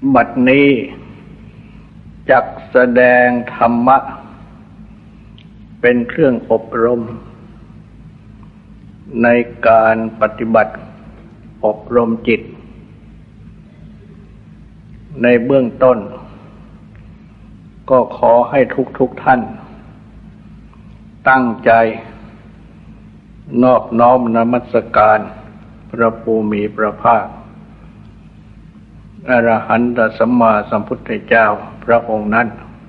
บัดนี้จักแสดงธรรมะเป็นเครื่องอบรมในการปฏิบัติอบรมจิตในเบื้องต้นก็ขอให้ทุกท่านตั้งใจนอบน้อมนมัสการพระภูมิพระภาคอรหันตสัมมาสัมพุทธเจ้าพระองค์นั้น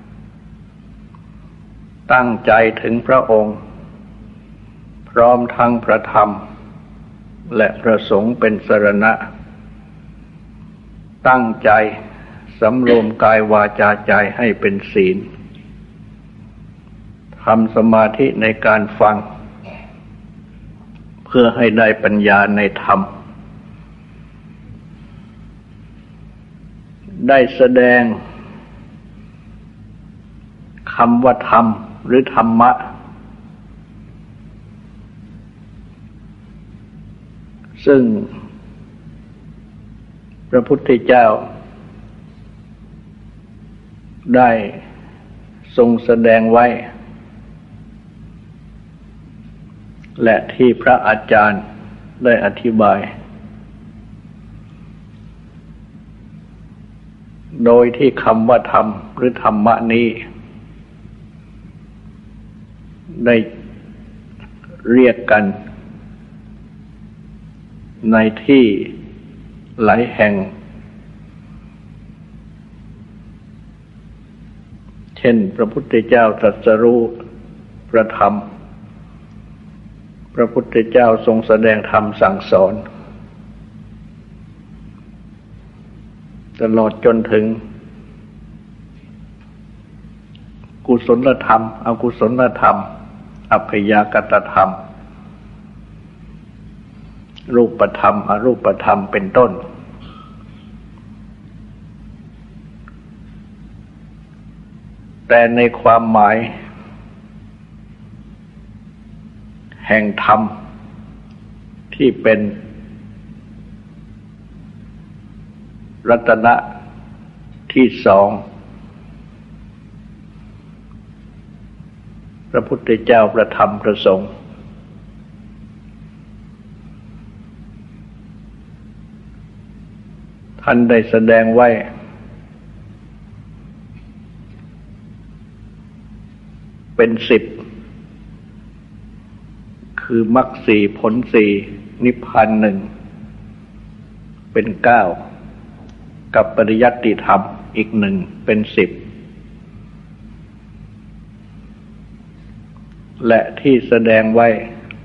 ตั้งใจถึงพระองค์พร้อมทั้งพระธรรมและพระสงฆ์เป็นสรณะตั้งใจสำรวมกายวาจาใจให้เป็นศีลทำสมาธิในการฟังเพื่อให้ได้ปัญญาในธรรมได้แสดงคำว่าธรรมหรือธรรมะซึ่งพระพุทธเจ้าได้ทรงแสดงไว้และที่พระอาจารย์ได้อธิบายโดยที่คำว่าธรรมหรือธรรมะนี้ได้เรียกกันในที่หลายแห่งเช่นพระพุทธเจ้าตรัสรู้พระธรรมพระพุทธเจ้าทรงแสดงธรรมสั่งสอนตลอดจนถึงกุศลธรรมอกุศลธรรมอัพพยากตธรรมรูปธรรมอรูปธรรมเป็นต้นแต่ในความหมายแห่งธรรมที่เป็นรัตนะที่สองพระพุทธเจ้าพระธรรมพระสงฆ์ท่านได้แสดงไว้เป็น10คือมรรค4ผล4นิพพาน1เป็น9กับปริยัติธรรมอีก1เป็น10และที่แสดงไว้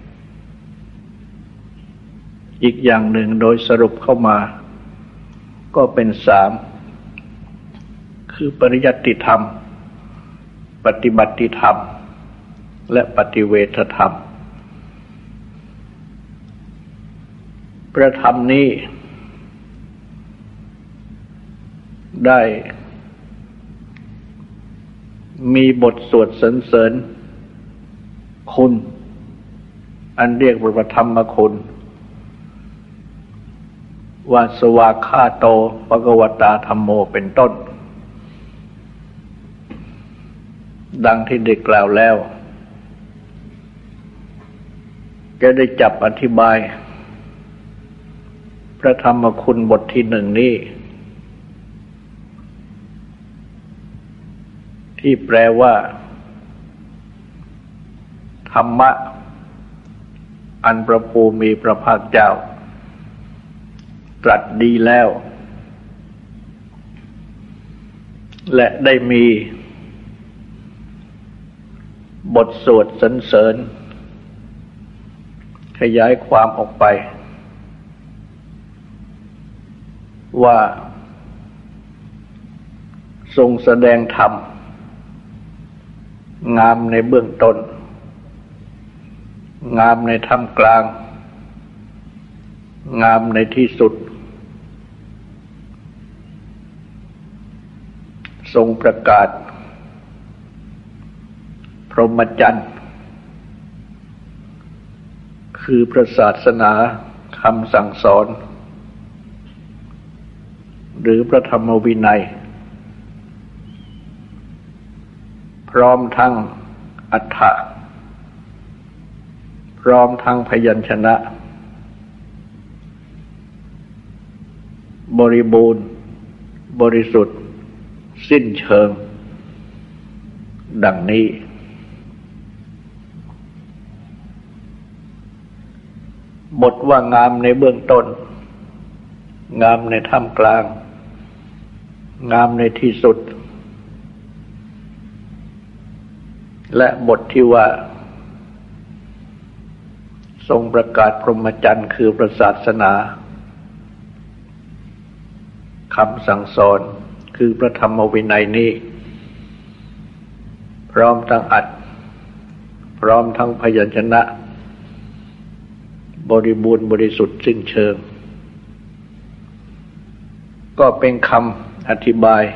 อีกอย่างหนึ่งโดยสรุปเข้ามาก็เป็น3คือปริยัติธรรมปฏิบัติธรรมและปฏิเวทธรรมพระธรรมนี้ได้มีบทสวดสรรเสริญคุณอันเรียกว่าธรรมคุณว่าสวากขาโตภควตาธัมโมเป็นต้นดังที่ได้กล่าวแล้วจะได้จับอธิบายพระธรรมคุณบทที่1นี้ที่แปลว่าธรรมะอันพระภูมิพระภาคเจ้าตรัสดีแล้วและได้มีบทสวดสรรเสริญขยายความออกไปว่าทรงแสดงธรรมงามในเบื้องต้นงามในท่ามกลางงามในที่สุดทรงประกาศพรหมจรรย์คือพระศาสนาคำสั่งสอนหรือพระธรรมวินัยพร้อมทั้งอรรถะพร้อมทั้งพยัญชนะบริบูรณ์บริสุทธิ์สิ้นเชิงดังนี้บทว่างามในเบื้องต้นงามในท่ามกลางงามในที่สุดและบทที่ว่าทรงประกาศพรหมจรรย์คือพระศาสนาคำสั่งสอนคือพระธรรมวินัยนี้พร้อมทั้งอัตถ์พร้อมทั้งพยัญชนะบริบูรณ์บริสุทธิ์สิ้นเชิงก็เป็นคำอธิบาย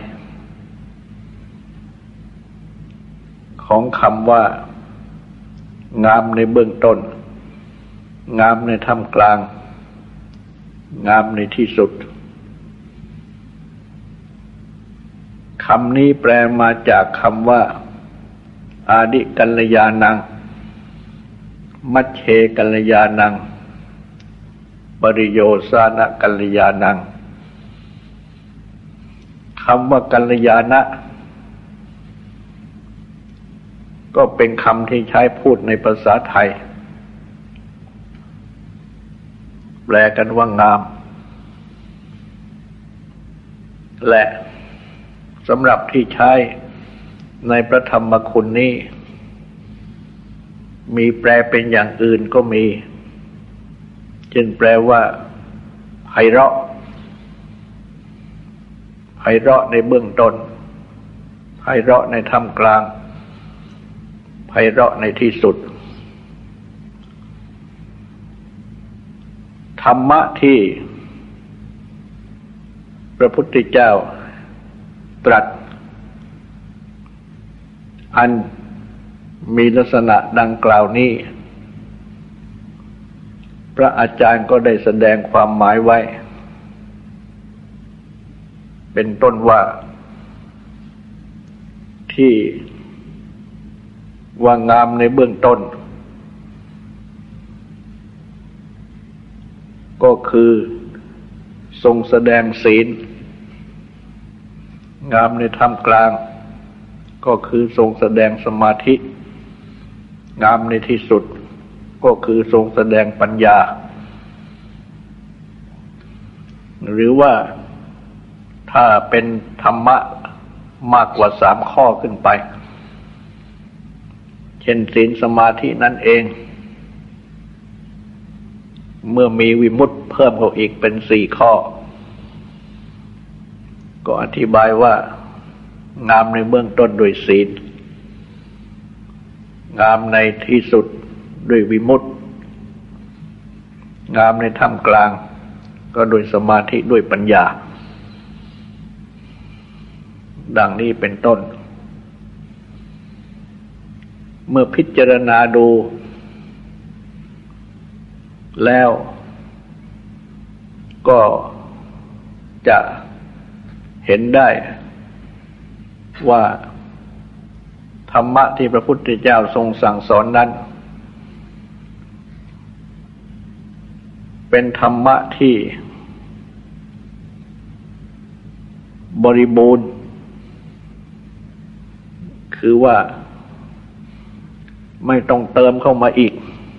ของคำว่างามในเบื้องต้นงามในท่ามกลางงามในที่สุดคำนี้แปลมาจากคำว่าอาดิกัลยาณังมัชเชกัลยาณังปริโยสานะกัลยาณังคำว่ากัลยาณะก็เป็นคำที่ใช้พูดในภาษาไทยแปลกันว่างามและสำหรับที่ใช้ในพระธรรมคุณนี้มีแปลเป็นอย่างอื่นก็มีเช่นแปลว่าไพเราะไพเราะในเบื้องต้นไพเราะในท่ามกลางไพเราะในที่สุดธรรมะที่พระพุทธเจ้าตรัสอันมีลักษณะดังกล่าวนี้พระอาจารย์ก็ได้แสดงความหมายไว้เป็นต้นว่าที่ว่างามในเบื้องต้นก็คือทรงแสดงศีลงามในท่ามกลางก็คือทรงแสดงสมาธิงามในที่สุดก็คือทรงแสดงปัญญาหรือว่าถ้าเป็นธรรมะมากกว่า3ข้อขึ้นไปเช่นศีลสมาธินั่นเองเมื่อมีวิมุตติเพิ่มเข้าอีกเป็น4ข้อก็อธิบายว่างามในเบื้องต้นด้วยศีลงามในที่สุดด้วยวิมุตติงามในท่ามกลางก็โดยสมาธิด้วยปัญญาดังนี้เป็นต้นเมื่อพิจารณาดูแล้วก็จะเห็นได้ว่าธรรมะที่พระพุทธเจ้าทรงสั่งสอนนั้นเป็นธรรมะที่บริบูรณ์คือว่าไม่ต้องเติมเข้ามาอีก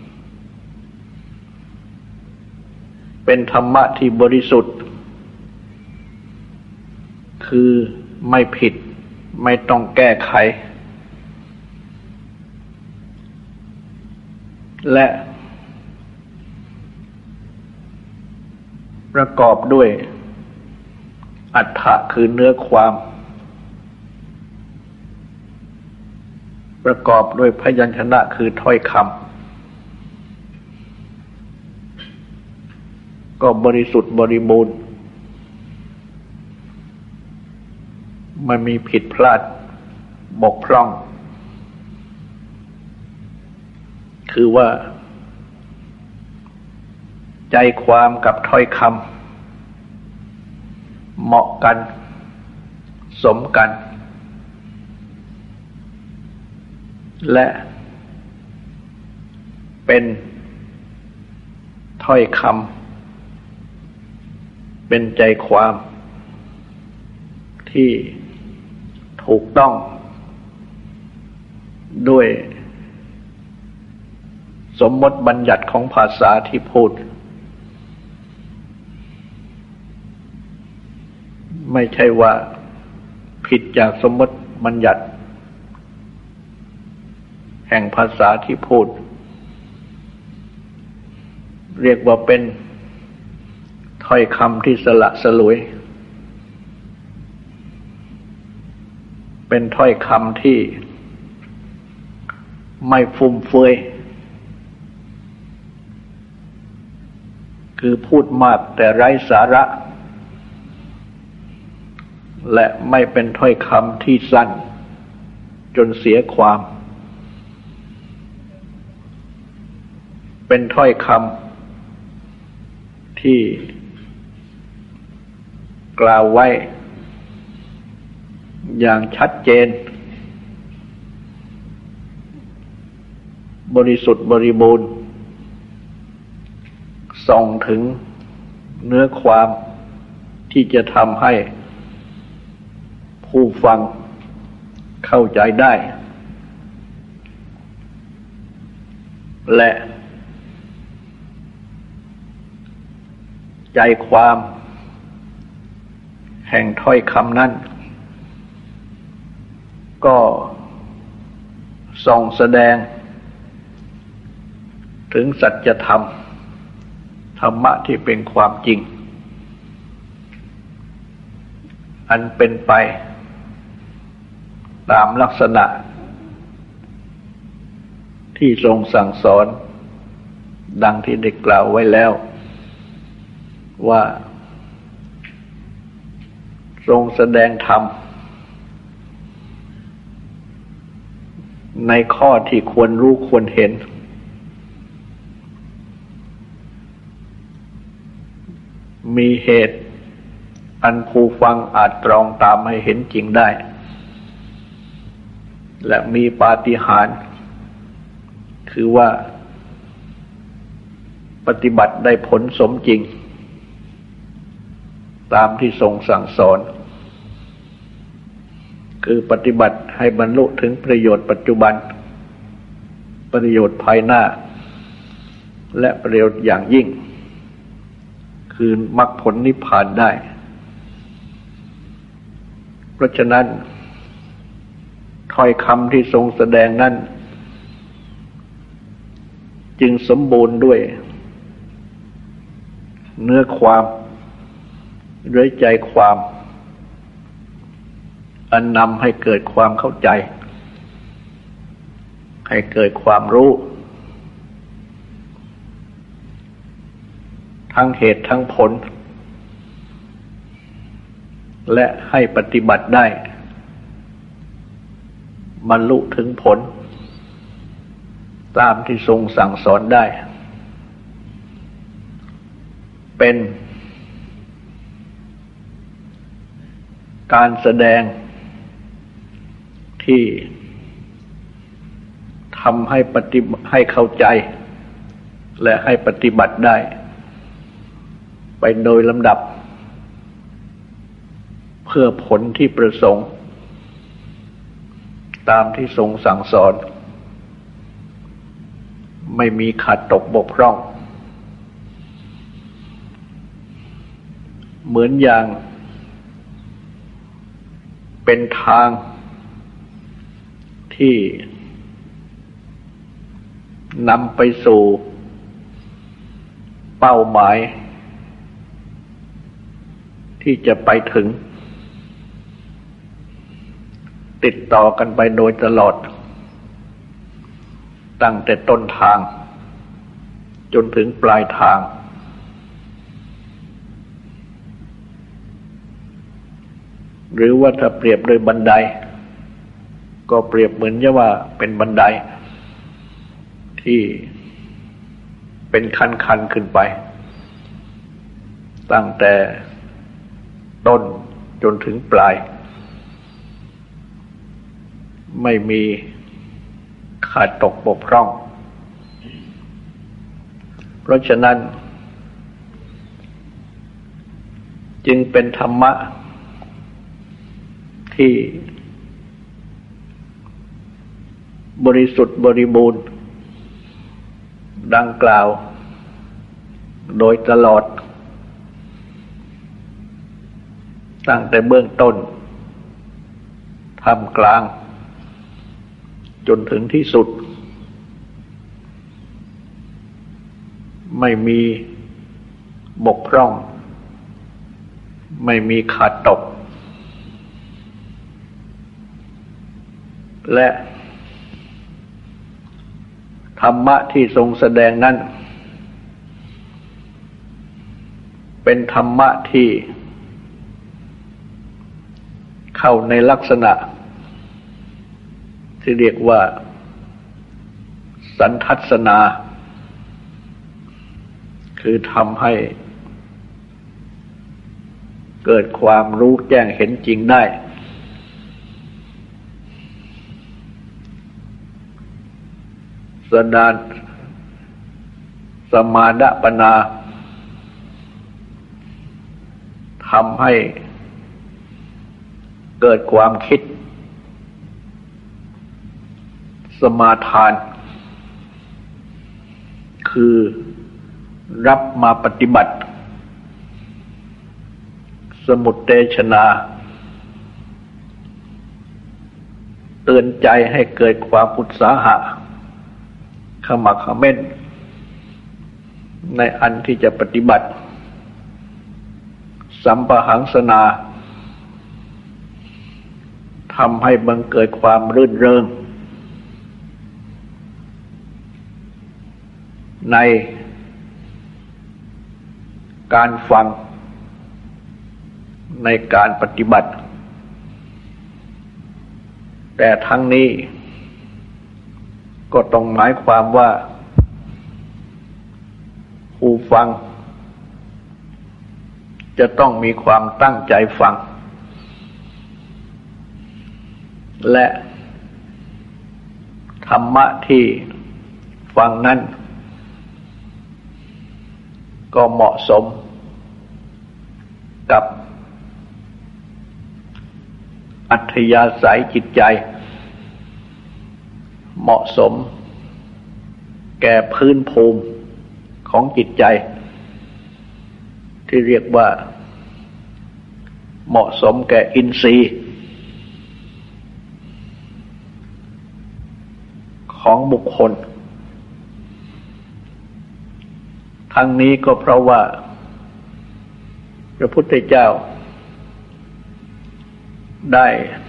เป็นธรรมะที่บริสุทธิ์คือไม่ผิดไม่ต้องแก้ไขและประกอบด้วยอรรถะคือเนื้อความประกอบด้วยพยัญชนะคือถ้อยคำก็บริสุทธิ์บริบูรณ์ไม่มีผิดพลาดบกพร่องคือว่าใจความกับถ้อยคเหมาะกันสมกันและเป็นถ้อยคำเป็นใจความที่ถูกต้องด้วยสมมติบัญญัติของภาษาที่พูดไม่ใช่ว่าผิดจากสมมติบัญญัติแห่งภาษาที่พูดเรียกว่าเป็นถ้อยคำที่สละสลวยเป็นถ้อยคำที่ไม่ฟุ่มเฟือยคือพูดมากแต่ไร้สาระและไม่เป็นถ้อยคำที่สั้นจนเสียความเป็นถ้อยคำที่กล่าวไว้อย่างชัดเจนบริสุทธิ์บริบูรณ์ส่งถึงเนื้อความที่จะทำให้ผู้ฟังเข้าใจได้และใจความแห่งถ้อยคำนั้นก็ส่งแสดงถึงสัจธรรมธรรมะที่เป็นความจริงอันเป็นไปตามลักษณะที่ทรงสั่งสอนดังที่ได้กล่าวไว้แล้วว่าทรงแสดงธรรมในข้อที่ควรรู้ควรเห็นมีเหตุอันผู้ฟังอาจตรองตามให้เห็นจริงได้และมีปาฏิหาริย์คือว่าปฏิบัติได้ผลสมจริงตามที่ทรงสั่งสอนคือปฏิบัติให้บรรลุถึงประโยชน์ปัจจุบันประโยชน์ภายหน้าและประโยชน์อย่างยิ่งคือมรรคผลนิพพานได้เพราะฉะนั้นถ้อยคำที่ทรงแสดงนั้นจึงสมบูรณ์ด้วยเนื้อความด้วยใจความอันนำให้เกิดความเข้าใจให้เกิดความรู้ทั้งเหตุทั้งผลและให้ปฏิบัติได้บรรลุถึงผลตามที่ทรงสั่งสอนได้เป็นการแสดงที่ทำให้เข้าใจและให้ปฏิบัติได้ไปโดยลำดับเพื่อผลที่ประสงค์ตามที่ทรงสั่งสอนไม่มีขาดตกบกพร่องเหมือนอย่างเป็นทางที่นำไปสู่เป้าหมายที่จะไปถึงติดต่อกันไปโดยตลอดตั้งแต่ต้นทางจนถึงปลายทางหรือว่าถ้าเปรียบโดยบันไดก็เปรียบเหมือนว่าเป็นบันไดที่เป็นขั้นๆขึ้นไปตั้งแต่ต้นจนถึงปลายไม่มีขาดตกบกพร่องเพราะฉะนั้นจึงเป็นธรรมะที่บริสุทธิ์บริบูรณ์ดังกล่าวโดยตลอดตั้งแต่เบื้องต้นท่ามกลางจนถึงที่สุดไม่มีบกพร่องไม่มีขาดตกและธรรมะที่ทรงแสดงนั้นเป็นธรรมะที่เข้าในลักษณะที่เรียกว่าสันทัศนาคือทำให้เกิดความรู้แจ้งเห็นจริงได้สมาดปนาทำให้เกิดความคิดสมาทานคือรับมาปฏิบัติสมุตเตชนาเตือนใจให้เกิดความอุตสาหะขมักเขม้นในอันที่จะปฏิบัติสัมปหังสนาทำให้บังเกิดความรื่นเริงในการฟังในการปฏิบัติแต่ทั้งนี้ก็ต้องหมายความว่าผู้ฟังจะต้องมีความตั้งใจฟังและธรรมะที่ฟังนั้นก็เหมาะสมกับอัธยาศัยจิตใจเหมาะสมแก่พื้นภูมิของจิตใจที่เรียกว่าเหมาะสมแก่อินทรีย์ของบุคคลทั้งนี้ก็เพราะว่าพระพุทธเจ้าได้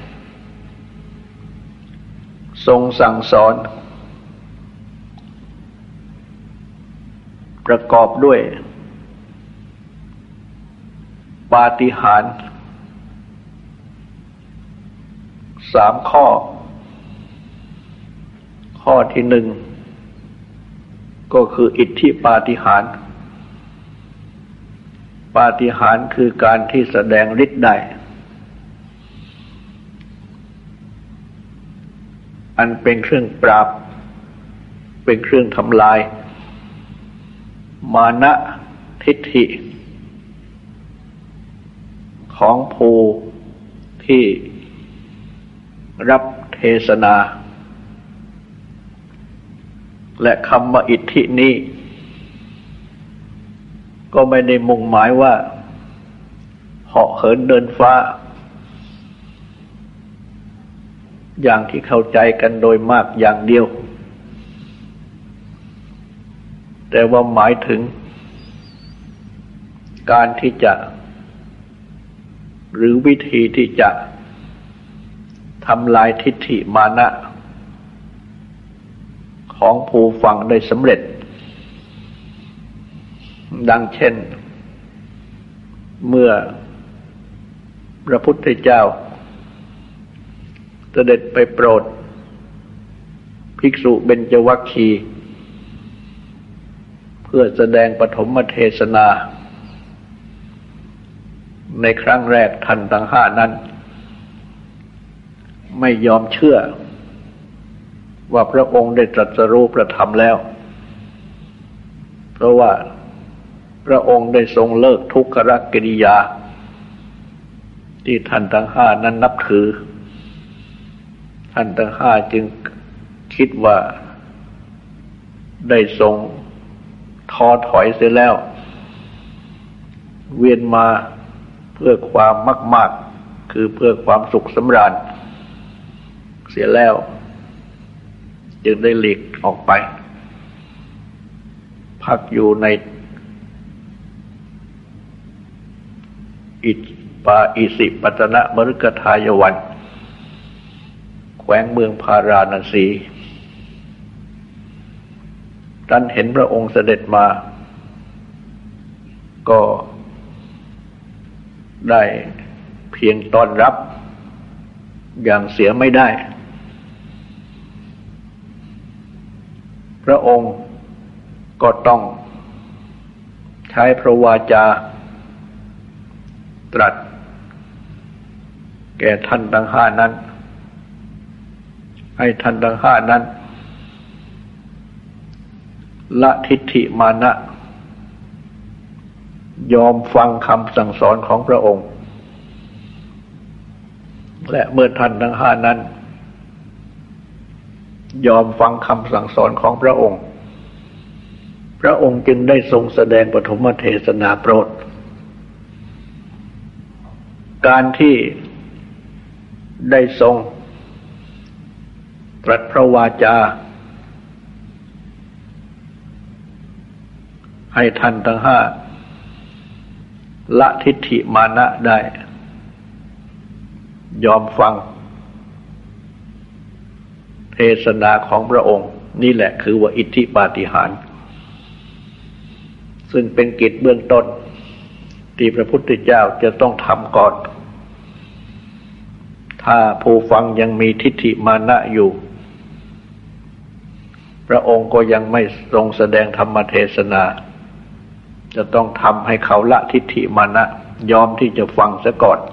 ทรงสั่งสอนประกอบด้วยปาฏิหาริย์3 ข้อข้อที่ 1ก็คืออิทธิปาฏิหาริย์ปาฏิหาริย์คือการที่แสดงฤทธิ์ได้อันเป็นเครื่องปราบเป็นเครื่องทำลายมานะทิฏฐิของผู้ที่รับเทศนาและคำว่าอิทธินี้ก็ไม่ได้มุ่งหมายว่าเหาะเหินเดินฟ้าอย่างที่เข้าใจกันโดยมากอย่างเดียวแต่ว่าหมายถึงการที่จะหรือวิธีที่จะทำลายทิฏฐิมานะของผู้ฟังได้สำเร็จดังเช่นเมื่อพระพุทธเจ้าเสด็จไปโปรดภิกษุเบญจวัคคีย์เพื่อแสดงปฐมเทศนาในครั้งแรกท่านทั้งห้านั้นไม่ยอมเชื่อว่าพระองค์ได้ตรัสรู้พระธรรมแล้วเพราะว่าพระองค์ได้ทรงเลิกทุกขกิริยาที่ท่านทั้งห้านั้นนับถือท่านทั้งห้าจึงคิดว่าได้ทรงท้อถอยเสียแล้วเวียนมาเพื่อความมากๆคือเพื่อความสุขสำราญเสียแล้วจึงได้หลีกออกไปพักอยู่ในป่าอิสิปตนมฤคทายวันแขวงเมืองพาราณสีท่านเห็นพระองค์เสด็จมาก็ได้เพียงต้อนรับอย่างเสียไม่ได้พระองค์ก็ต้องใช้พระวาจาตรัสแก่ท่านทั้งห้านั้นให้ท่านทั้งห้านั้นละทิฏฐิมานะยอมฟังคำสั่งสอนของพระองค์และเมื่อท่านทั้งห้านั้นยอมฟังคำสั่งสอนของพระองค์พระองค์จึงได้ทรงแสดงปฐมเทศนาโปรดการที่ได้ทรงตรัสพระวาจาให้ท่านทั้งห้าละทิฏฐิมานะได้ยอมฟังเทศนาของพระองค์นี่แหละคือว่าอิทธิปาฏิหาริย์ซึ่งเป็นกิจเบื้องต้นที่พระพุทธเจ้าจะต้องทำก่อนถ้าผู้ฟังยังมีทิฏฐิมานะอยู่พระองค์ก็ยังไม่ทรงแสดงธรรมเทศนาจะต้องทำให้เขาละทิฏฐิมานะยอมที่จะฟังซะก่อน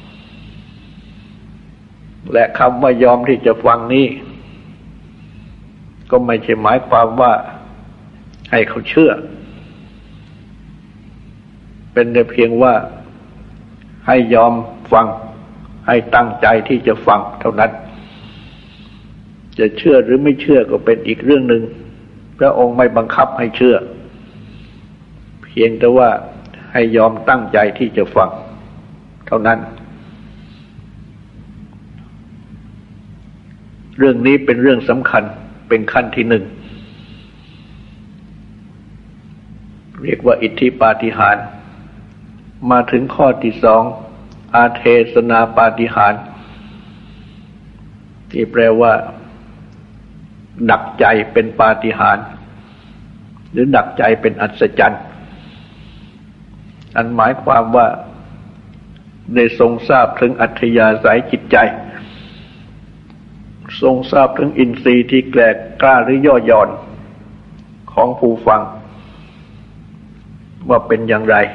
และคำว่ายอมที่จะฟังนี้ก็ไม่ใช่หมายความว่าให้เขาเชื่อเป็นแต่เพียงว่าให้ยอมฟังให้ตั้งใจที่จะฟังเท่านั้นจะเชื่อหรือไม่เชื่อก็เป็นอีกเรื่องหนึ่งพระองค์ไม่บังคับให้เชื่อเพียงแต่ว่าให้ยอมตั้งใจที่จะฟังเท่านั้นเรื่องนี้เป็นเรื่องสำคัญเป็นขั้นที่หนึ่งเรียกว่าอิทธิปาฏิหาริย์มาถึงข้อที่สองอาเทศนาปาฏิหาริย์ที่แปลว่าดักใจเป็นปาฏิหาริย์หรือดักใจเป็นอัศจรรย์อันหมายความว่าได้ทรงทราบถึงอัธยาศัยจิตใจทรงทราบถึงอินทรีย์ที่แกร่งกล้าหรือย่อหย่อนของผู้ฟังว่าเป็นอย่างไร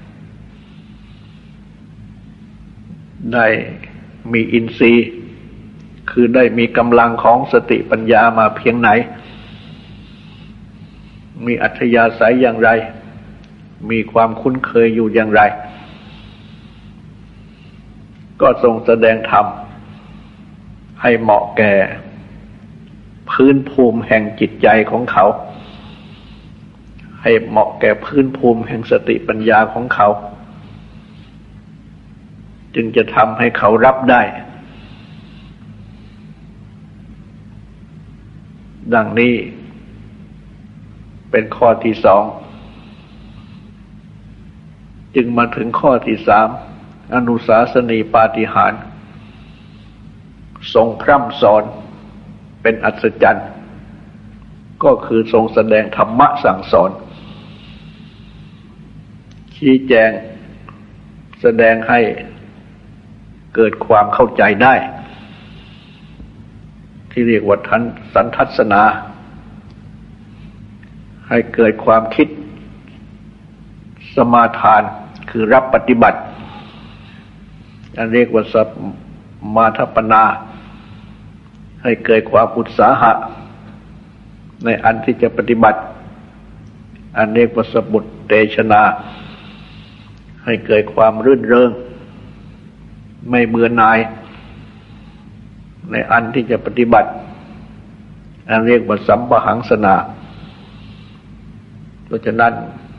ได้มีอินทรีย์คือได้มีกำลังของสติปัญญามาเพียงไหนมีอัธยาศัยอย่างไรมีความคุ้นเคยอยู่อย่างไรก็ทรงแสดงธรรมให้เหมาะแก่พื้นภูมิแห่งจิตใจของเขาให้เหมาะแก่พื้นภูมิแห่งสติปัญญาของเขาจึงจะทำให้เขารับได้ดังนี้เป็นข้อที่สองจึงมาถึงข้อที่สามอนุสาสนีปาฏิหาริย์ทรงพร่ำสอนเป็นอัศจรรย์ก็คือทรงแสดงธรรมะสั่งสอนชี้แจงแสดงให้เกิดความเข้าใจได้ที่เรียกว่าสันทัศนาให้เกิดความคิดสมาทานคือรับปฏิบัติอันเรียกว่าสัมมาทัปปนาให้เกิดความอุตสาหะในอันที่จะปฏิบัติอันเรียกว่าสมุตเตชนาให้เกิดความรื่นเริงไม่เบื่อหน่ายในอันที่จะปฏิบัติอันเรียกว่าสัมปหังสนาเพราะฉะนั้น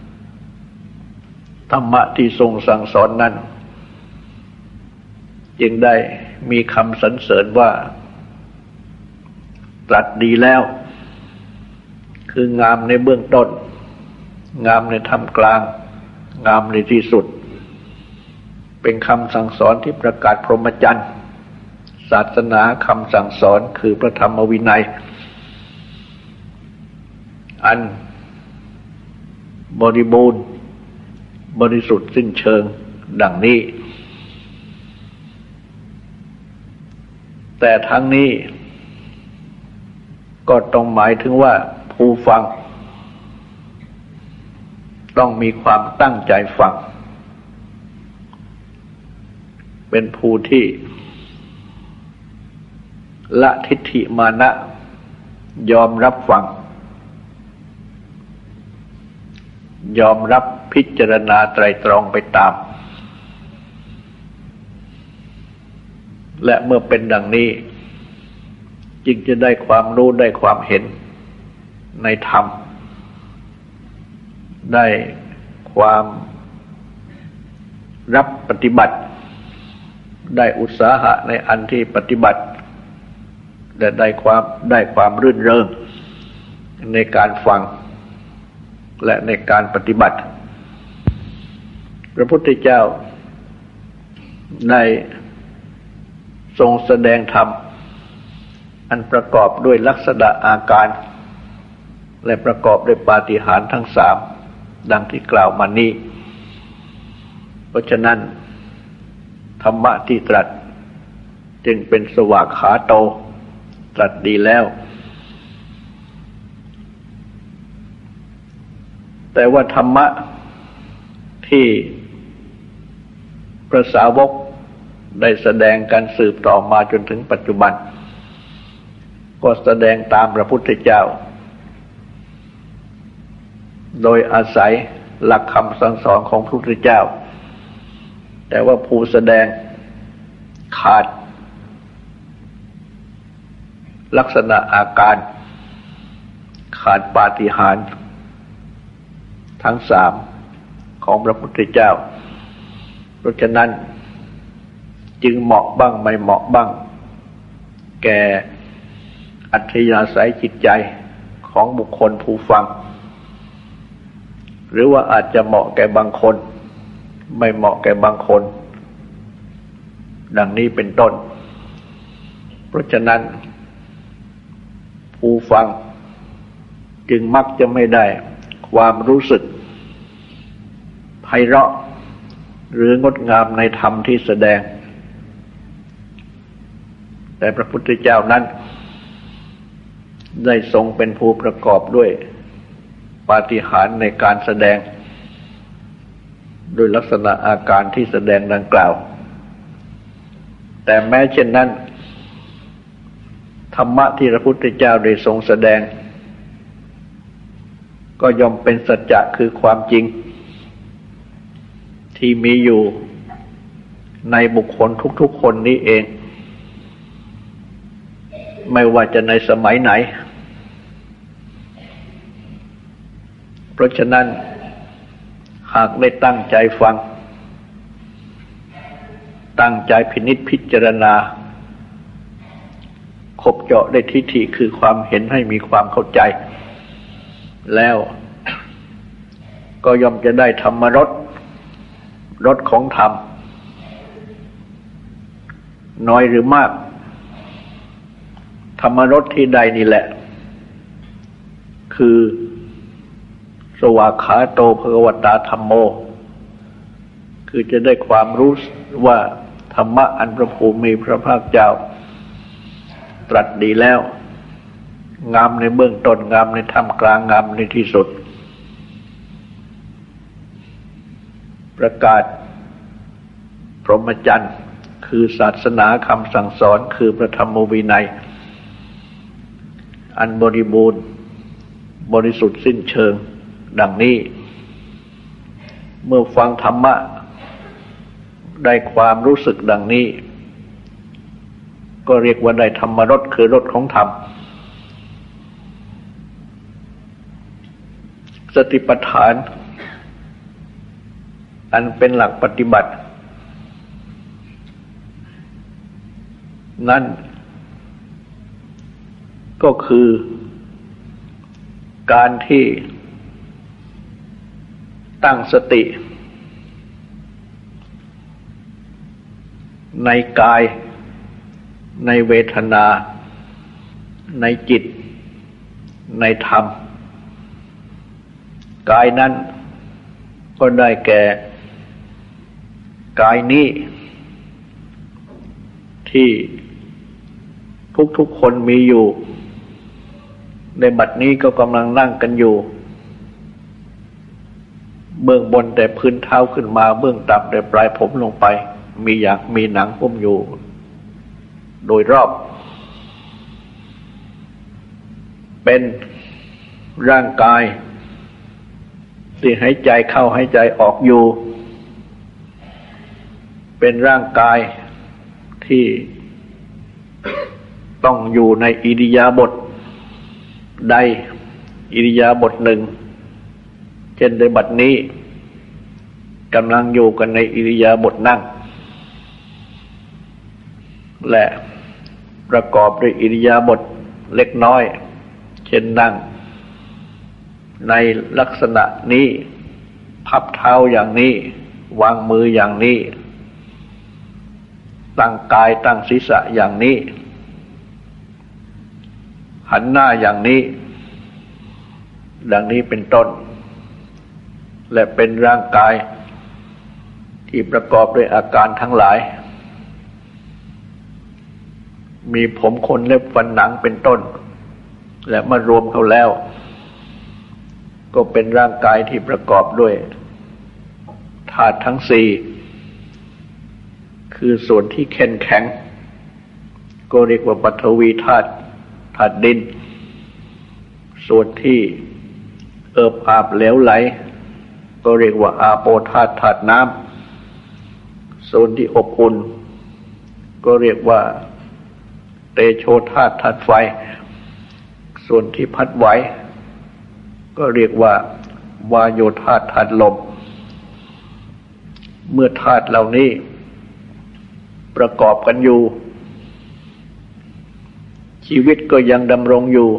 ธรรมะที่ทรงสั่งสอนนั้นจึงได้มีคำสรรเสริญว่าตรัสดีแล้วคืองามในเบื้องต้นงามในท่ามกลางงามในที่สุดเป็นคำสั่งสอนที่ประกาศพรหมจรรย์ศาสนาคำสั่งสอนคือพระธรรมวินัยอันบริบูรณ์บริสุทธิ์สิ้นเชิงดังนี้แต่ทั้งนี้ก็ต้องหมายถึงว่าผู้ฟังต้องมีความตั้งใจฟังเป็นผู้ที่ละทิฏฐิมานะยอมรับฟังยอมรับพิจารณาไตรตรองไปตามและเมื่อเป็นดังนี้จึงจะได้ความรู้ได้ความเห็นในธรรมได้ความรับปฏิบัติได้อุตสาหะในอันที่ปฏิบัติและได้ความรื่นเริงในการฟังและในการปฏิบัติพระพุทธเจ้าได้ทรงแสดงธรรมอันประกอบด้วยลักษณะอาการและประกอบด้วยปาฏิหาริย์ทั้งสามดังที่กล่าวมานี้เพราะฉะนั้นธรรมะที่ตรัสจึงเป็นสวากขาโตตรัสดีแล้วแต่ว่าธรรมะที่พระสาวกได้แสดงการสืบต่อมาจนถึงปัจจุบันก็แสดงตามพระพุทธเจ้าโดยอาศัยหลักคำสั่งสอนของพระพุทธเจ้าแต่ว่าผู้แสดงขาดลักษณะอาการขาดปาฏิหาริย์ทั้งสามของพระพุทธเจ้าเพราะฉะนั้นจึงเหมาะบ้างไม่เหมาะบ้างแก่อัธยาศัยจิตใจของบุคคลผู้ฟังหรือว่าอาจจะเหมาะแก่บางคนไม่เหมาะแก่บางคนดังนี้เป็นต้นเพราะฉะนั้นผู้ฟังจึงมักจะไม่ได้ความรู้สึกไพเราะหรืองดงามในธรรมที่แสดงแต่พระพุทธเจ้านั้นได้ทรงเป็นผู้ประกอบด้วยปาฏิหาริย์ในการแสดงโดยลักษณะอาการที่แสดงดังกล่าวแต่แม้เช่นนั้นธรรมะที่พระพุทธเจ้าได้ทรงแสดงก็ย่อมเป็นสัจจะคือความจริงที่มีอยู่ในบุคคลทุกๆคนนี้เองไม่ว่าจะในสมัยไหนเพราะฉะนั้นหากได้ตั้งใจฟังตั้งใจพินิจพิจารณาคบเจาะได้ทิฏฐิคือความเห็นให้มีความเข้าใจแล้วก็ย่อมจะได้ธรรมรสรสของธรรมน้อยหรือมากธรรมรสที่ใดนี่แหละคือสวากขาโตภควตาธัมโมคือจะได้ความรู้ว่าธรรมะอันพระผู้มีพระภาคเจ้าตรัสดีแล้วงามในเบื้องต้นงามในท่ามกลางงามในที่สุดประกาศพรหมจรรย์คือศาสนาคำสั่งสอนคือพระธรรมวินัยอันบริบูรณ์บริสุทธิ์สิ้นเชิงดังนี้เมื่อฟังธรรมะได้ความรู้สึกดังนี้ก็เรียกว่าได้ธรรมรสคือรสของธรรมสติปัฏฐานอันเป็นหลักปฏิบัตินั่นก็คือการที่ตั้งสติในกายในเวทนาในจิตในธรรมกายนั้นก็ได้แก่กายนี้ที่ทุกๆคนมีอยู่ในบัดนี้ก็กำลังนั่งกันอยู่เบื้องบนแต่พื้นเท้าขึ้นมาเบื้องต่ำแต่ปลายผมลงไปมีหนังหุ้มอยู่โดยรอบเป็นร่างกายที่หายใจเข้าหายใจออกอยู่เป็นร่างกายที่ต้องอยู่ในอิริยาบถใดอิริยาบถหนึ่งเช่นในบัดนี้กำลังอยู่กันในอิริยาบถนั่งและประกอบด้วยอิริยาบถเล็กน้อยเช่นนั่งในลักษณะนี้พับเท้าอย่างนี้วางมืออย่างนี้ตั้งกายตั้งศีรษะอย่างนี้หันหน้าอย่างนี้ดังนี้เป็นต้นและเป็นร่างกายที่ประกอบด้วยอาการทั้งหลายมีผมขนเล็บฟันหนังเป็นต้นและมารวมเข้าแล้วก็เป็นร่างกายที่ประกอบด้วยธาตุทั้งสี่คือส่วนที่เข้มแข็งก็เรียกว่าปฐวีธาตุธาตุดินส่วนที่เอิบอาบเหลวไหลก็เรียกว่าอาโปธาตุธาตุน้ำส่วนที่อบอุ่นก็เรียกว่าเตโชธาตุธาตุไฟส่วนที่พัดไหวก็เรียกว่าวาโยธาตุธาตุลมเมื่อธาตุเหล่านี้ประกอบกันอยู่ชีวิตก็ยังดำรงอยู่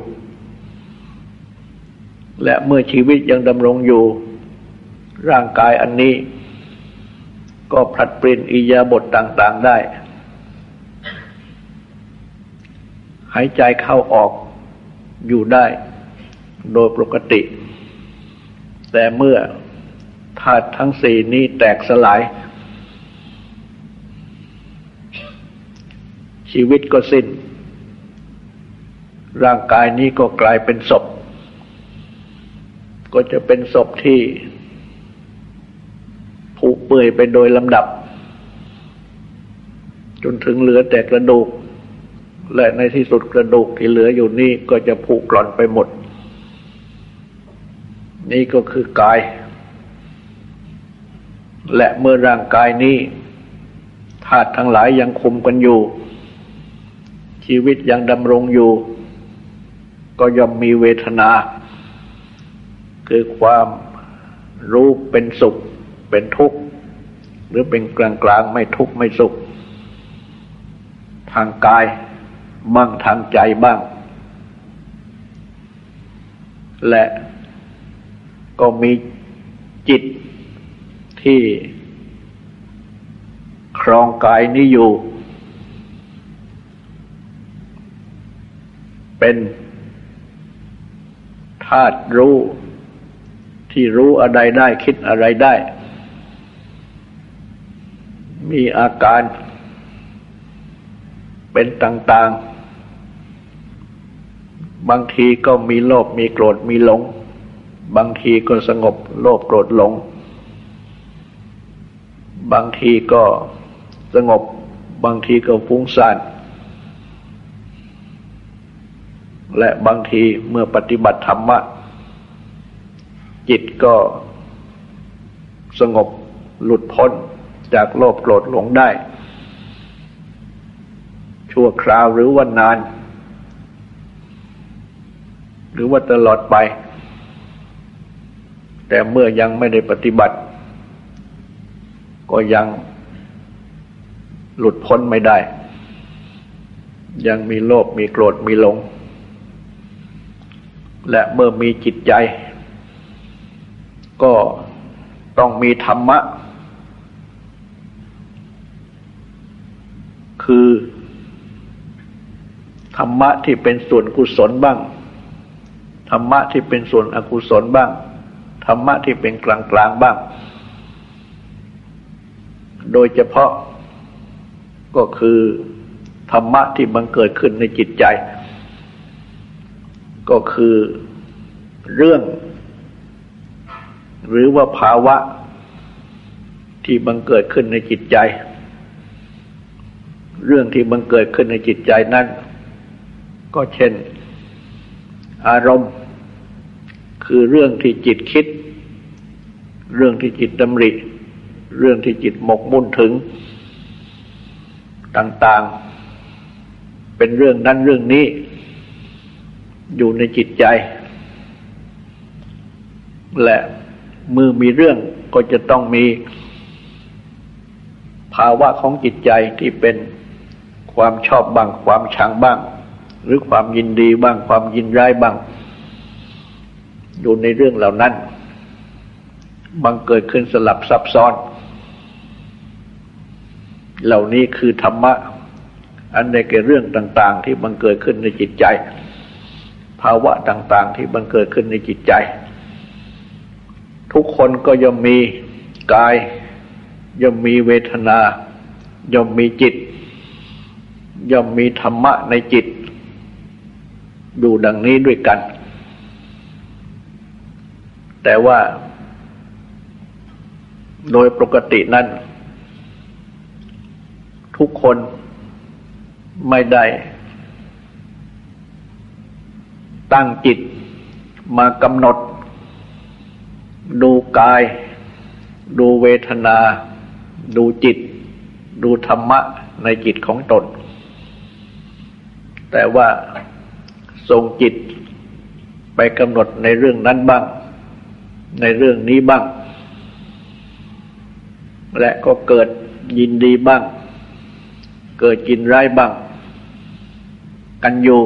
และเมื่อชีวิตยังดำรงอยู่ร่างกายอันนี้ก็ผลัดเปลี่ยนอิริยาบถต่างๆได้หายใจเข้าออกอยู่ได้โดยปกติแต่เมื่อธาตุทั้งสี่นี้แตกสลายชีวิตก็สิ้นร่างกายนี้ก็กลายเป็นศพก็จะเป็นศพที่ผุเปื่อยไปโดยลำดับจนถึงเหลือแต่กระดูกและในที่สุดกระดูกที่เหลืออยู่นี่ก็จะผุกร่อนไปหมดนี่ก็คือกายและเมื่อร่างกายนี้ธาตุทั้งหลายยังคุมกันอยู่ชีวิตยังดำรงอยู่ก็ย่อมมีเวทนาคือความรู้เป็นสุขเป็นทุกข์หรือเป็นกลางๆไม่ทุกข์ไม่สุขทางกายมั่งทางใจบ้างและก็มีจิตที่ครองกายนี้อยู่เป็นธาตุรู้ที่รู้อะไรได้คิดอะไรได้มีอาการเป็นต่างๆบางทีก็มีโลภมีโกรธมีหลงบางทีก็สงบโลภโกรธหลงบางทีก็สงบบางทีก็ฟุ้งซ่านและบางทีเมื่อปฏิบัติธรรมะจิตก็สงบหลุดพ้นจากโลภโกรธหลงได้ชั่วคราวหรือว่านานหรือว่าตลอดไปแต่เมื่อยังไม่ได้ปฏิบัติก็ยังหลุดพ้นไม่ได้ยังมีโลภมีโกรธมีหลงและเมื่อมีจิตใจก็ต้องมีธรรมะคือธรรมะที่เป็นส่วนกุศลบ้างธรรมะที่เป็นส่วนอกุศลบ้างธรรมะที่เป็นกลางๆบ้างโดยเฉพาะก็คือธรรมะที่บังเกิดขึ้นในจิตใจก็คือเรื่องหรือว่าภาวะที่บังเกิดขึ้นในจิตใจเรื่องที่บังเกิดขึ้นในจิตใจนั้นก็เช่นอารมณ์คือเรื่องที่จิตคิดเรื่องที่จิตดำริเรื่องที่จิตหมกมุ่นถึงต่างๆเป็นเรื่องนั้นเรื่องนี้อยู่ในจิตใจและเมื่อมีเรื่องก็จะต้องมีภาวะของจิตใจที่เป็นความชอบบ้างความชังบ้างหรือความยินดีบ้างความยินร้ายบ้างอยู่ในเรื่องเหล่านั้นบังเกิดขึ้นสลับซับซ้อนเหล่านี้คือธรรมะอันใดแก่เรื่องต่างๆที่บังเกิดขึ้นในจิตใจภาวะต่างๆที่บังเกิดขึ้นในจิตใจทุกคนก็ย่อมมีกายย่อมมีเวทนาย่อมมีจิตย่อมมีธรรมะในจิตอยู่ดังนี้ด้วยกันแต่ว่าโดยปกตินั้นทุกคนไม่ได้ตั้งจิตมากำหนดดูกายดูเวทนาดูจิตดูธรรมะในจิตของตนแต่ว่าส่งจิตไปกำหนดในเรื่องนั้นบ้างในเรื่องนี้บ้างและก็เกิดยินดีบ้างเกิดยินร้ายบ้างกันอยู่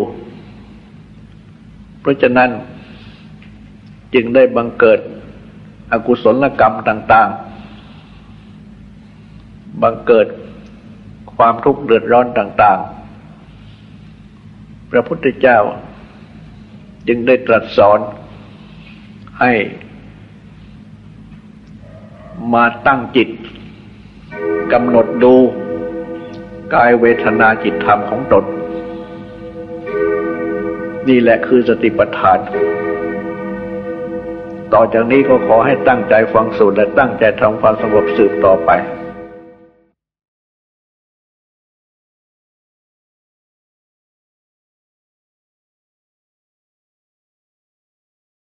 เพราะฉะนั้นจึงได้บังเกิดอกุศลกรรมต่างๆบังเกิดความทุกข์เดือดร้อนต่างๆพระพุทธเจ้าจึงได้ตรัสสอนให้มาตั้งจิตกำหนดดูกายเวทนาจิตธรรมของตนนี่แหละคือสติปัฏฐานต่อจากนี้ก็ขอให้ตั้งใจฟังสูตรและตั้งใจทำความสงบสืบต่อไป